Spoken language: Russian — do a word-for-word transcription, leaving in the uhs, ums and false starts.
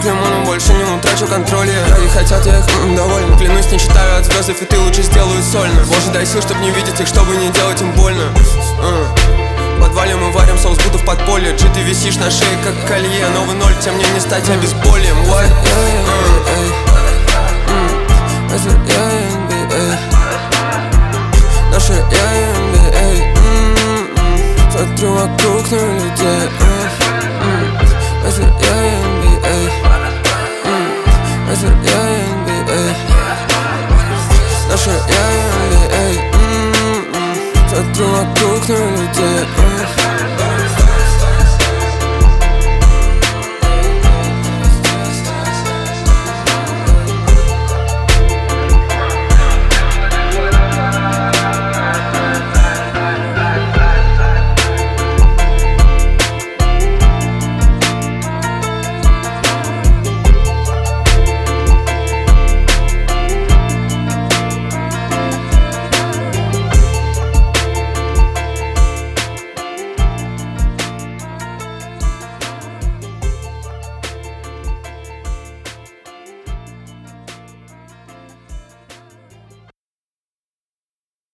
выпьем, но больше не утрачу контроль. Враги хотят, я их м, доволен. Клянусь, не читаю от звезд, и ты лучше сделаю сольно. Боже, дай сил, чтоб не видеть их, чтобы не делать им больно. В подвале мы варим соус, будто в подполье. Джи, ты висишь на шее, как колье. Новый ноль, тем мне не стать обезбольем. What? Наша я эн би эй. Смотрю вокруг на людей. Наша я эн би эй. Наша я эн би эй. Наша я эн би эй. Смотрю вокруг на людей.